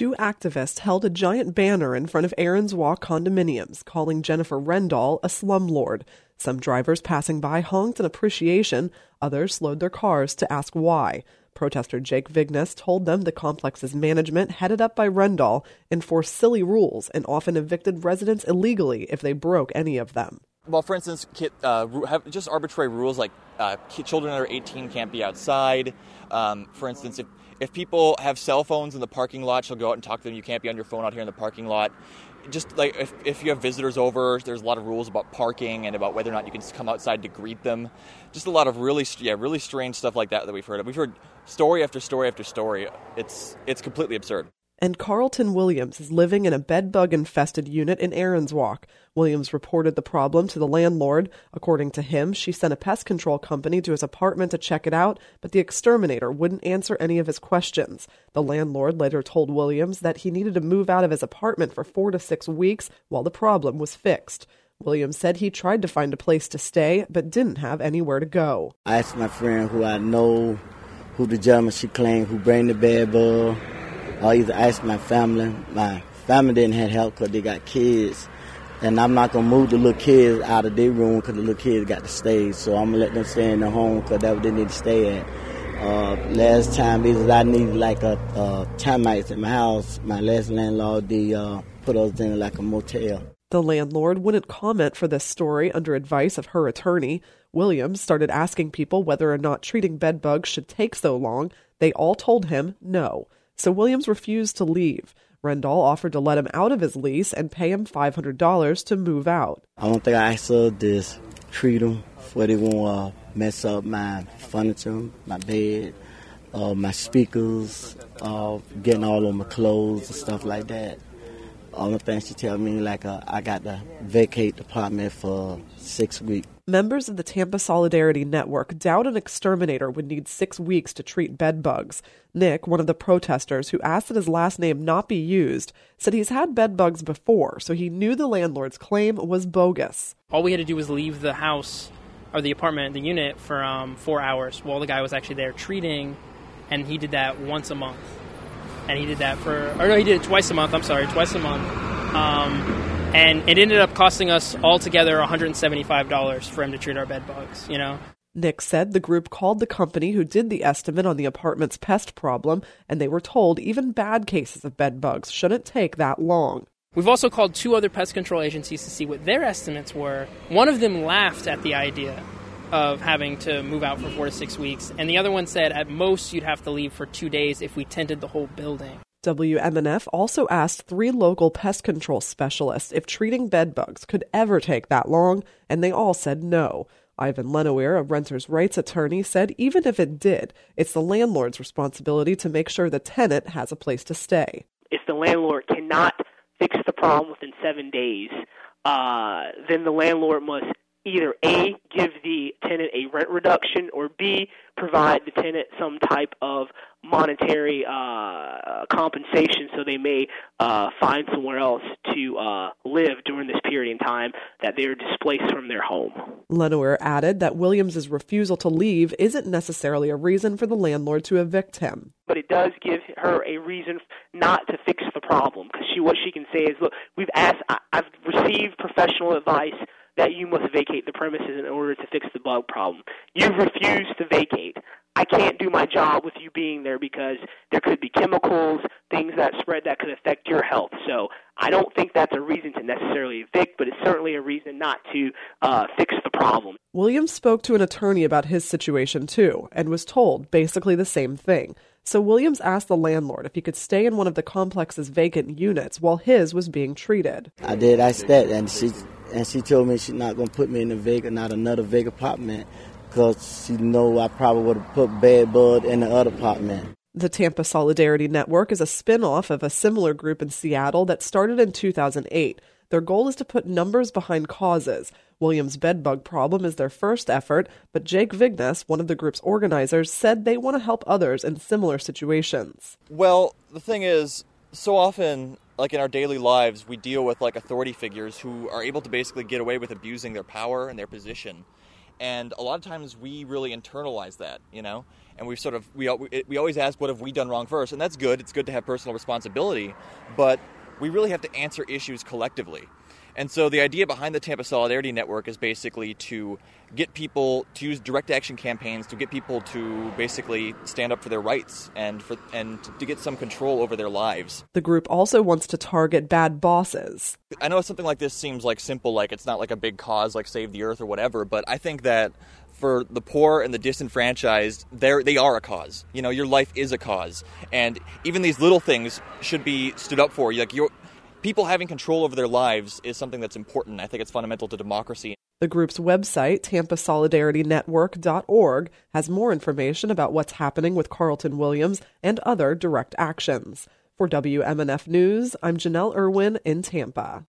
two activists held a giant banner in front of Aaron's Walk condominiums, calling Jennifer Rendall a slumlord. Some drivers passing by honked in appreciation, others slowed their cars to ask why. Protester Jake Vignes told them the complex's management, headed up by Rendall, enforced silly rules and often evicted residents illegally if they broke any of them. Well, for instance, have just arbitrary rules like children under 18 can't be outside. For instance, if people have cell phones in the parking lot, she'll go out and talk to them. You can't be on your phone out here in the parking lot. Just like if you have visitors over, there's a lot of rules about parking and about whether or not you can come outside to greet them. Just a lot of really strange stuff like that we've heard of. We've heard story after story after story. It's completely absurd. And Carlton Williams is living in a bedbug-infested unit in Aaron's Walk. Williams reported the problem to the landlord. According to him, she sent a pest control company to his apartment to check it out, but the exterminator wouldn't answer any of his questions. The landlord later told Williams that he needed to move out of his apartment for 4 to 6 weeks while the problem was fixed. Williams said he tried to find a place to stay, but didn't have anywhere to go. I asked my friend who I know, who the gentleman she claimed, who bring the bed bug. I either asked my family. My family didn't have help because they got kids. And I'm not going to move the little kids out of their room because the little kids got to stay. So I'm going to let them stay in the home because that's what they need to stay at. Last time, because I needed like termites in my house, my last landlord, they put us in like a motel. The landlord wouldn't comment for this story under advice of her attorney. Williams started asking people whether or not treating bedbugs should take so long. They all told him no. So Williams refused to leave. Rendall offered to let him out of his lease and pay him $500 to move out. I don't think I said this. Treat them before they won't mess up my furniture, my bed, my speakers, getting all of my clothes and stuff like that. Only thing she tell me, like, I got to vacate the apartment for 6 weeks. Members of the Tampa Solidarity Network doubt an exterminator would need 6 weeks to treat bed bugs. Nick, one of the protesters who asked that his last name not be used, said he's had bed bugs before, so he knew the landlord's claim was bogus. All we had to do was leave the house, or the apartment, the unit, for 4 hours while the guy was actually there treating, and he did that once a month. And he did that he did it twice a month, twice a month. And it ended up costing us altogether $175 for him to treat our bed bugs, you know? Nick said the group called the company who did the estimate on the apartment's pest problem, and they were told even bad cases of bed bugs shouldn't take that long. We've also called 2 other pest control agencies to see what their estimates were. One of them laughed at the idea of having to move out for 4 to 6 weeks, and the other one said at most you'd have to leave for 2 days if we tinted the whole building. WMNF also asked 3 local pest control specialists if treating bed bugs could ever take that long, and they all said no. Ivan Lenoir, a renters' rights attorney, said even if it did, it's the landlord's responsibility to make sure the tenant has a place to stay. If the landlord cannot fix the problem within 7 days, then the landlord must either A, give the tenant a rent reduction, or B, provide the tenant some type of monetary compensation so they may find somewhere else to live during this period in time that they are displaced from their home. Lenoir added that Williams's refusal to leave isn't necessarily a reason for the landlord to evict him. But it does give her a reason not to fix the problem, because what she can say is, look, I've received professional advice that you must vacate the premises in order to fix the bug problem. You've refused to vacate. I can't do my job with you being there because there could be chemicals, things that spread that could affect your health. So I don't think that's a reason to necessarily evict, but it's certainly a reason not to fix the problem. Williams spoke to an attorney about his situation too, and was told basically the same thing. So Williams asked the landlord if he could stay in one of the complex's vacant units while his was being treated. I did ask that, and she told me she's not going to put me in not another vacant apartment, because she know I probably would have put bed bug in the other apartment. The Tampa Solidarity Network is a spin-off of a similar group in Seattle that started in 2008. Their goal is to put numbers behind causes. Williams' bedbug problem is their first effort, but Jake Vignes, one of the group's organizers, said they want to help others in similar situations. Well, the thing is, so often, like in our daily lives, we deal with like authority figures who are able to basically get away with abusing their power and their position. And a lot of times we really internalize that, and we always ask, what have we done wrong first? And that's good. It's good to have personal responsibility, but we really have to answer issues collectively. And so the idea behind the Tampa Solidarity Network is basically to get people to use direct action campaigns, to get people to basically stand up for their rights and to get some control over their lives. The group also wants to target bad bosses. I know something like this seems like simple, like it's not like a big cause like Save the Earth or whatever, but I think that for the poor and the disenfranchised, they are a cause. Your life is a cause. And even these little things should be stood up for. People having control over their lives is something that's important. I think it's fundamental to democracy. The group's website, TampaSolidarityNetwork.org, has more information about what's happening with Carlton Williams and other direct actions. For WMNF News, I'm Janelle Irwin in Tampa.